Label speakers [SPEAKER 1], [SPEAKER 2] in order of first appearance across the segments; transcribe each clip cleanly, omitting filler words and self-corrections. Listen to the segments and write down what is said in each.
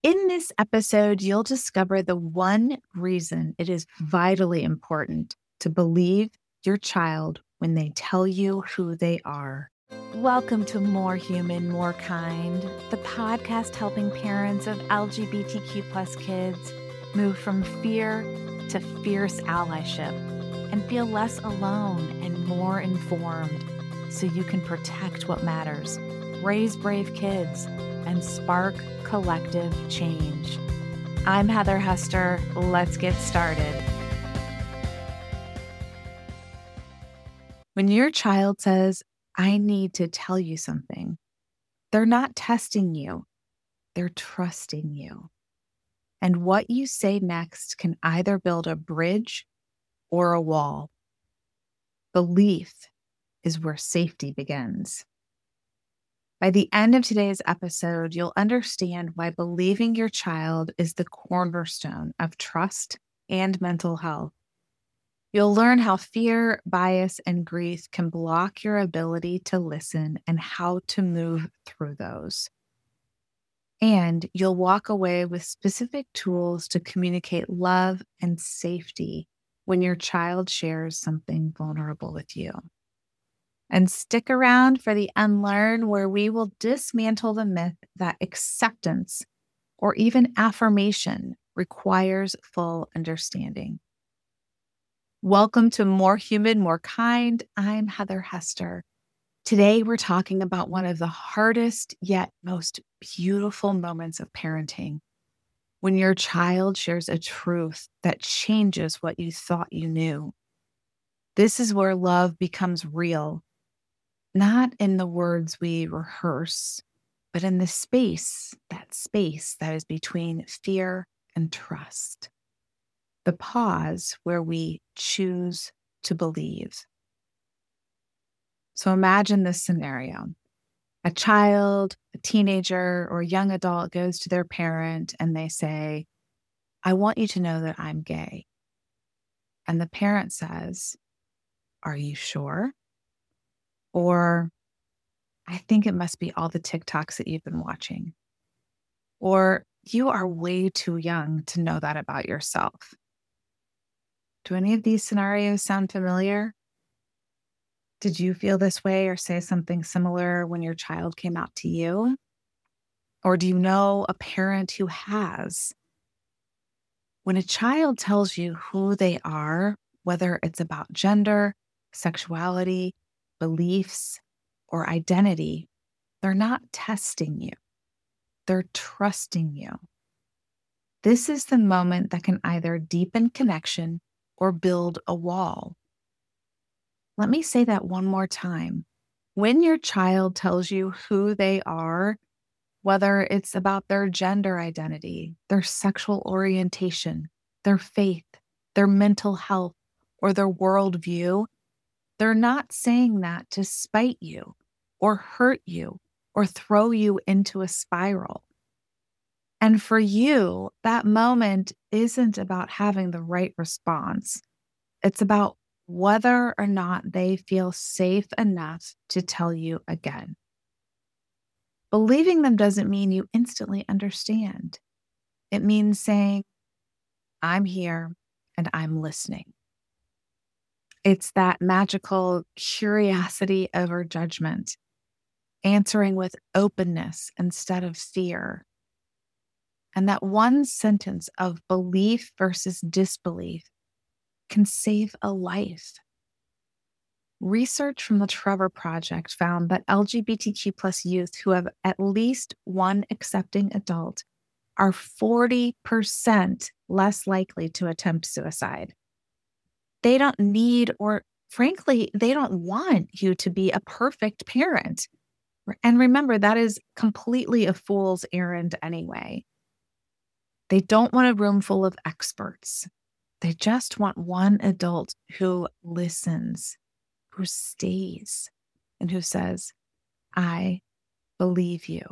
[SPEAKER 1] In this episode, you'll discover the one reason it is vitally important to believe your child when they tell you who they are. Welcome to More Human, More Kind, the podcast helping parents of LGBTQ plus kids move from fear to fierce allyship and feel less alone and more informed so you can protect what matters, raise brave kids, and spark collective change. I'm Heather Hester. Let's get started. When your child says, I need to tell you something, they're not testing you, they're trusting you. And what you say next can either build a bridge or a wall. Belief is where safety begins. By the end of today's episode, you'll understand why believing your child is the cornerstone of trust and mental health. You'll learn how fear, bias, and grief can block your ability to listen and how to move through those. And you'll walk away with specific tools to communicate love and safety when your child shares something vulnerable with you. And stick around for the unlearn, where we will dismantle the myth that acceptance or even affirmation requires full understanding. Welcome to More Human, More Kind. I'm Heather Hester. Today, we're talking about one of the hardest yet most beautiful moments of parenting, when your child shares a truth that changes what you thought you knew. This is where love becomes real. Not in the words we rehearse, but in the space that is between fear and trust. The pause where we choose to believe. So imagine this scenario. A child, a teenager, or a young adult goes to their parent and they say, I want you to know that I'm gay. And the parent says, are you sure? Or, I think it must be all the TikToks that you've been watching. Or, you are way too young to know that about yourself. Do any of these scenarios sound familiar? Did you feel this way or say something similar when your child came out to you? Or do you know a parent who has? When a child tells you who they are, whether it's about gender, sexuality, beliefs, or identity, they're not testing you. They're trusting you. This is the moment that can either deepen connection or build a wall. Let me say that one more time. When your child tells you who they are, whether it's about their gender identity, their sexual orientation, their faith, their mental health, or their worldview, they're not saying that to spite you or hurt you or throw you into a spiral. And for you, that moment isn't about having the right response. It's about whether or not they feel safe enough to tell you again. Believing them doesn't mean you instantly understand. It means saying, I'm here and I'm listening. It's that magical curiosity over judgment, answering with openness instead of fear. And that one sentence of belief versus disbelief can save a life. Research from the Trevor Project found that LGBTQ plus youth who have at least one accepting adult are 40% less likely to attempt suicide. They don't need, or frankly, they don't want you to be a perfect parent. And remember, that is completely a fool's errand anyway. They don't want a room full of experts. They just want one adult who listens, who stays, and who says, I believe you.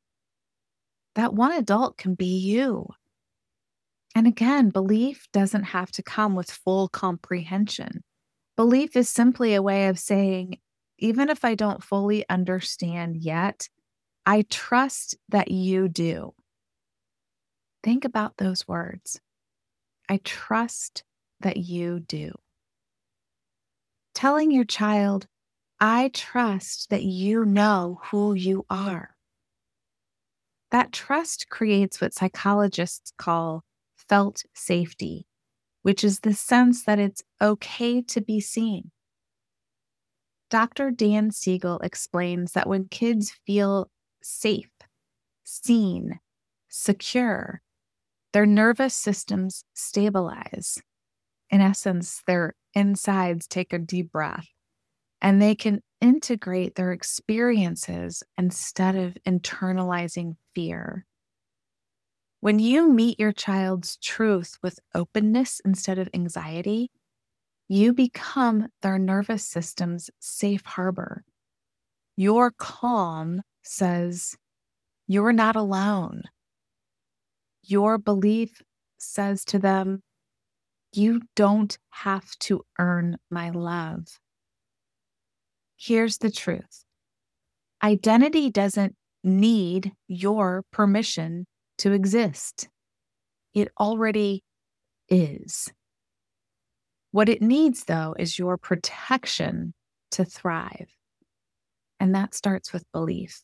[SPEAKER 1] That one adult can be you. And again, belief doesn't have to come with full comprehension. Belief is simply a way of saying, even if I don't fully understand yet, I trust that you do. Think about those words. I trust that you do. Telling your child, I trust that you know who you are. That trust creates what psychologists call felt safety, which is the sense that it's okay to be seen. Dr. Dan Siegel explains that when kids feel safe, seen, secure, their nervous systems stabilize. In essence, their insides take a deep breath and they can integrate their experiences instead of internalizing fear. When you meet your child's truth with openness instead of anxiety, you become their nervous system's safe harbor. Your calm says, you're not alone. Your belief says to them, you don't have to earn my love. Here's the truth. Identity doesn't need your permission to exist. It already is. What it needs, though, is your protection to thrive. And that starts with belief.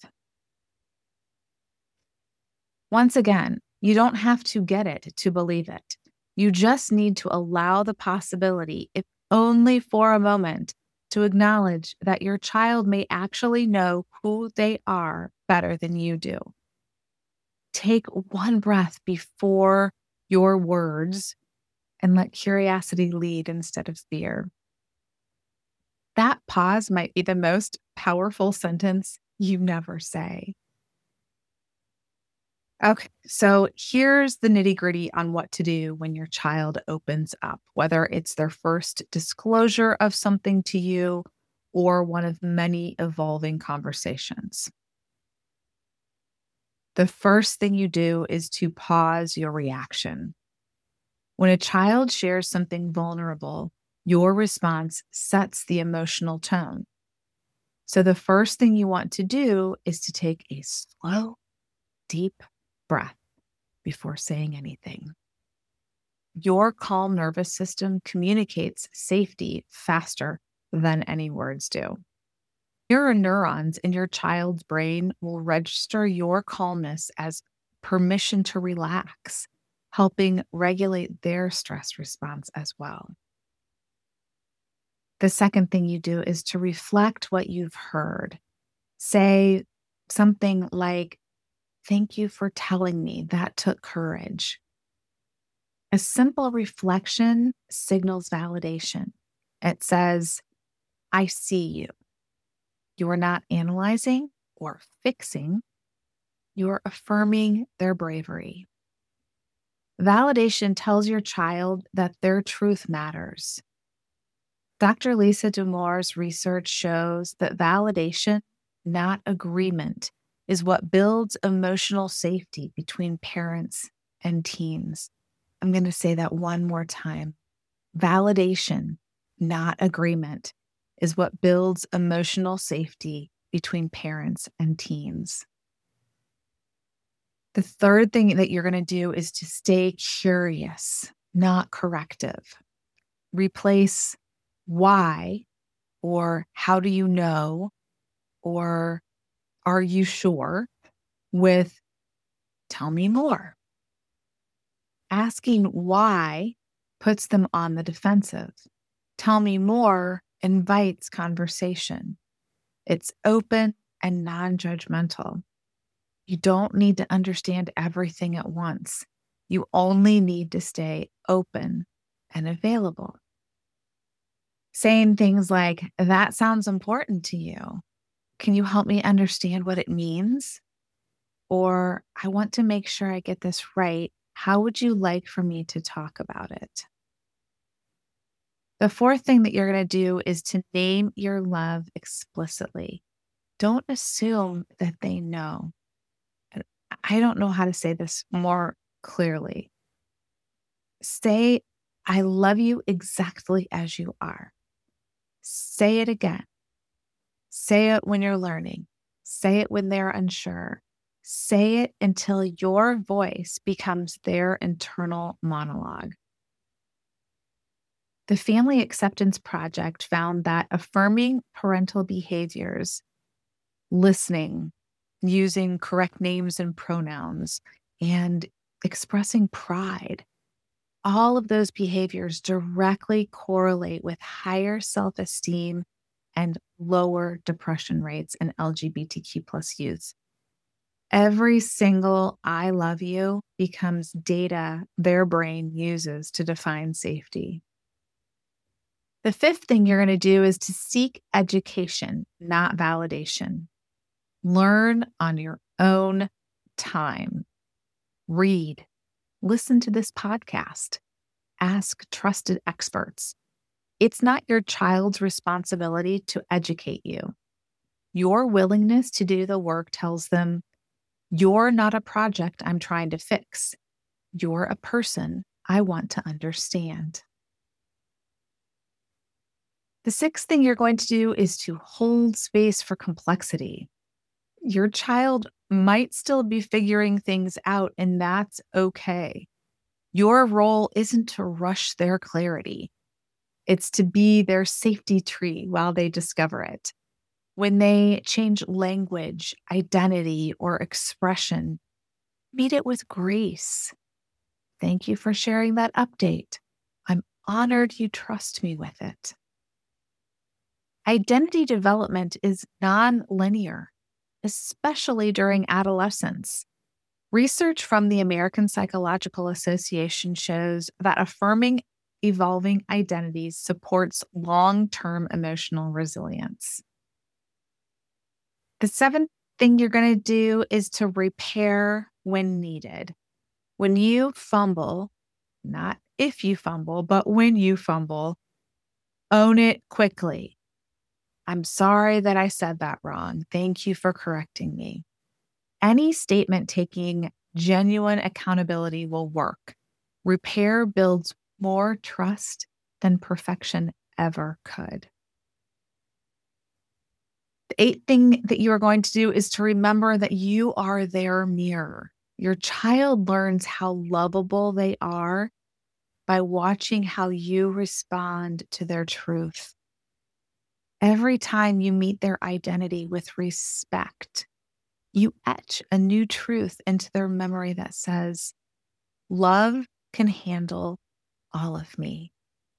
[SPEAKER 1] Once again, you don't have to get it to believe it. You just need to allow the possibility, if only for a moment, to acknowledge that your child may actually know who they are better than you do. Take one breath before your words and let curiosity lead instead of fear. That pause might be the most powerful sentence you never say. Okay, so here's the nitty-gritty on what to do when your child opens up, whether it's their first disclosure of something to you or one of many evolving conversations. The first thing you do is to pause your reaction. When a child shares something vulnerable, your response sets the emotional tone. So the first thing you want to do is to take a slow, deep breath before saying anything. Your calm nervous system communicates safety faster than any words do. Mirror neurons in your child's brain will register your calmness as permission to relax, helping regulate their stress response as well. The second thing you do is to reflect what you've heard. Say something like, thank you for telling me. That took courage. A simple reflection signals validation. It says, I see you. You are not analyzing or fixing. You are affirming their bravery. Validation tells your child that their truth matters. Dr. Lisa Damour's research shows that validation, not agreement, is what builds emotional safety between parents and teens. I'm going to say that one more time. Validation, not agreement, is what builds emotional safety between parents and teens. The third thing that you're going to do is to stay curious, not corrective. Replace why or how do you know or are you sure with tell me more. Asking why puts them on the defensive. Tell me more invites conversation. It's open and non-judgmental. You don't need to understand everything at once. You only need to stay open and available. Saying things like, that sounds important to you. Can you help me understand what it means? Or, I want to make sure I get this right. How would you like for me to talk about it? The fourth thing that you're going to do is to name your love explicitly. Don't assume that they know. I don't know how to say this more clearly. Say, I love you exactly as you are. Say it again. Say it when you're learning. Say it when they're unsure. Say it until your voice becomes their internal monologue. The Family Acceptance Project found that affirming parental behaviors, listening, using correct names and pronouns, and expressing pride, all of those behaviors directly correlate with higher self-esteem and lower depression rates in LGBTQ plus youth. Every single I love you becomes data their brain uses to define safety. The fifth thing you're going to do is to seek education, not validation. Learn on your own time. Read. Listen to this podcast. Ask trusted experts. It's not your child's responsibility to educate you. Your willingness to do the work tells them, you're not a project I'm trying to fix. You're a person I want to understand. The sixth thing you're going to do is to hold space for complexity. Your child might still be figuring things out, and that's okay. Your role isn't to rush their clarity. It's to be their safety tree while they discover it. When they change language, identity, or expression, meet it with grace. Thank you for sharing that update. I'm honored you trust me with it. Identity development is non-linear, especially during adolescence. Research from the American Psychological Association shows that affirming evolving identities supports long-term emotional resilience. The seventh thing you're going to do is to repair when needed. When you fumble, not if you fumble, but when you fumble, own it quickly. I'm sorry that I said that wrong. Thank you for correcting me. Any statement taking genuine accountability will work. Repair builds more trust than perfection ever could. The eighth thing that you are going to do is to remember that you are their mirror. Your child learns how lovable they are by watching how you respond to their truth. Every time you meet their identity with respect, you etch a new truth into their memory that says, love can handle all of me.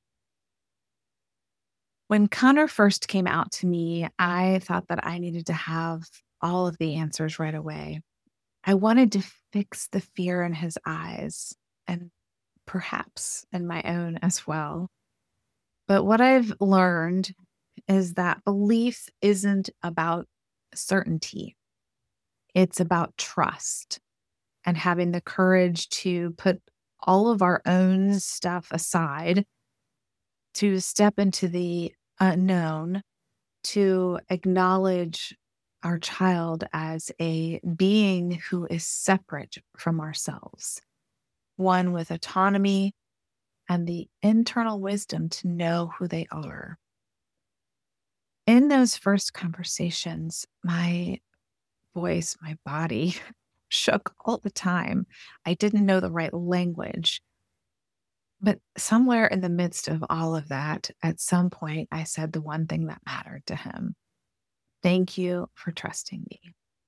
[SPEAKER 1] When Connor first came out to me, I thought that I needed to have all of the answers right away. I wanted to fix the fear in his eyes and perhaps in my own as well. But what I've learned is that belief isn't about certainty. It's about trust and having the courage to put all of our own stuff aside, to step into the unknown, to acknowledge our child as a being who is separate from ourselves, one with autonomy and the internal wisdom to know who they are. In those first conversations, my voice, my body shook all the time. I didn't know the right language. But somewhere in the midst of all of that, at some point, I said the one thing that mattered to him. Thank you for trusting me.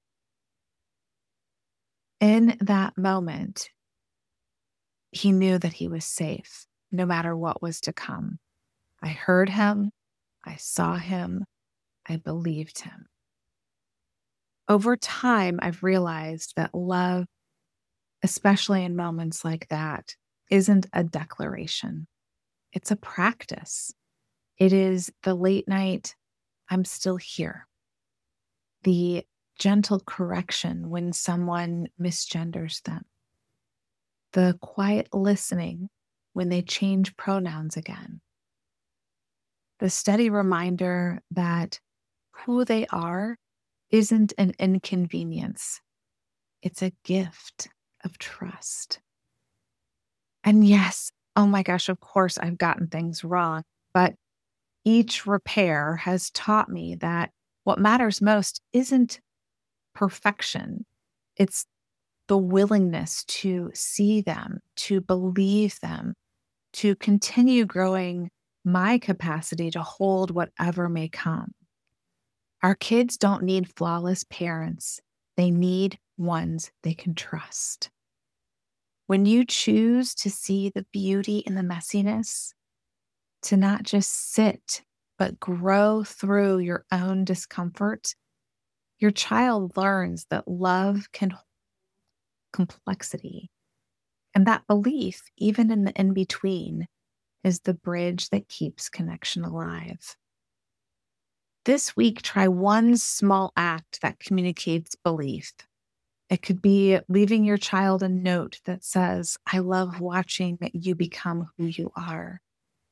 [SPEAKER 1] In that moment, he knew that he was safe, no matter what was to come. I heard him. I saw him. I believed him. Over time, I've realized that love, especially in moments like that, isn't a declaration. It's a practice. It is the late night, I'm still here. The gentle correction when someone misgenders them. The quiet listening when they change pronouns again. The steady reminder that who they are isn't an inconvenience. It's a gift of trust. And yes, oh my gosh, of course I've gotten things wrong, but each repair has taught me that what matters most isn't perfection. It's the willingness to see them, to believe them, to continue growing my capacity to hold whatever may come. Our kids don't need flawless parents. They need ones they can trust. When you choose to see the beauty in the messiness, to not just sit, but grow through your own discomfort, your child learns that love can hold complexity. And that belief, even in the in between, is the bridge that keeps connection alive. This week, try one small act that communicates belief. It could be leaving your child a note that says, I love watching you become who you are.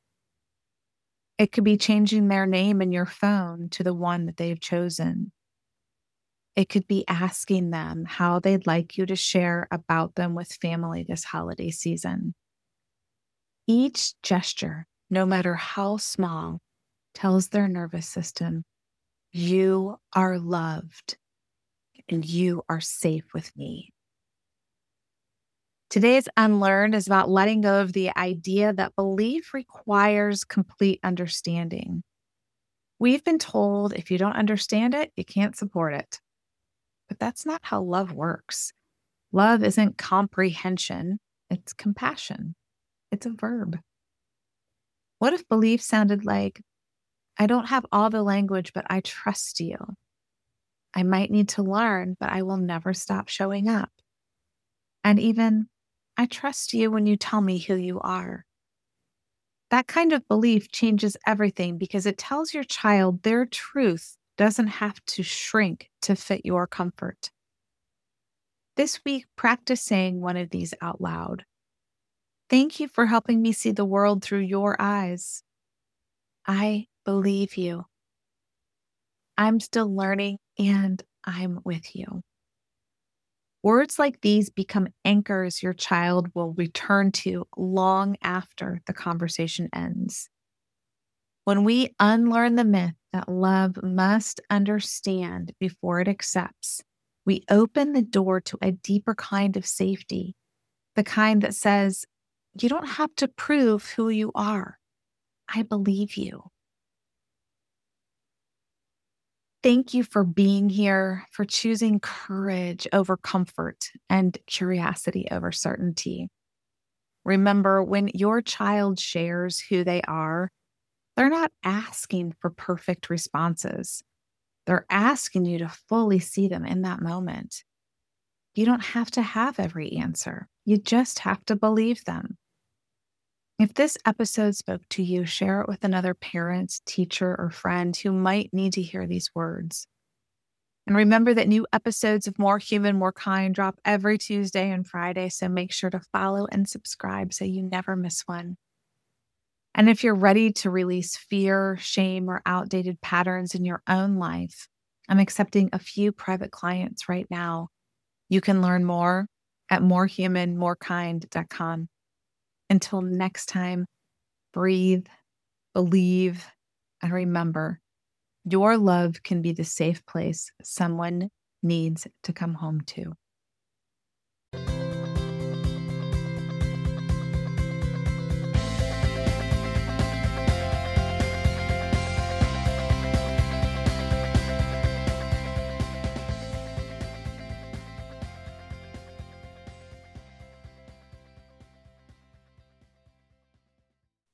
[SPEAKER 1] It could be changing their name in your phone to the one that they've chosen. It could be asking them how they'd like you to share about them with family this holiday season. Each gesture, no matter how small, tells their nervous system, you are loved and you are safe with me. Today's Unlearned is about letting go of the idea that belief requires complete understanding. We've been told if you don't understand it, you can't support it. But that's not how love works. Love isn't comprehension, it's compassion. It's a verb. What if belief sounded like, I don't have all the language, but I trust you. I might need to learn, but I will never stop showing up. And even, I trust you when you tell me who you are. That kind of belief changes everything because it tells your child their truth doesn't have to shrink to fit your comfort. This week, practice saying one of these out loud. Thank you for helping me see the world through your eyes. I believe you. I'm still learning and I'm with you. Words like these become anchors your child will return to long after the conversation ends. When we unlearn the myth that love must understand before it accepts, we open the door to a deeper kind of safety, the kind that says, you don't have to prove who you are. I believe you. Thank you for being here, for choosing courage over comfort and curiosity over certainty. Remember, when your child shares who they are, they're not asking for perfect responses. They're asking you to fully see them in that moment. You don't have to have every answer. You just have to believe them. If this episode spoke to you, share it with another parent, teacher, or friend who might need to hear these words. And remember that new episodes of More Human, More Kind drop every Tuesday and Friday, so make sure to follow and subscribe so you never miss one. And if you're ready to release fear, shame, or outdated patterns in your own life, I'm accepting a few private clients right now. You can learn more at morehumanmorekind.com. Until next time, breathe, believe, and remember, your love can be the safe place someone needs to come home to.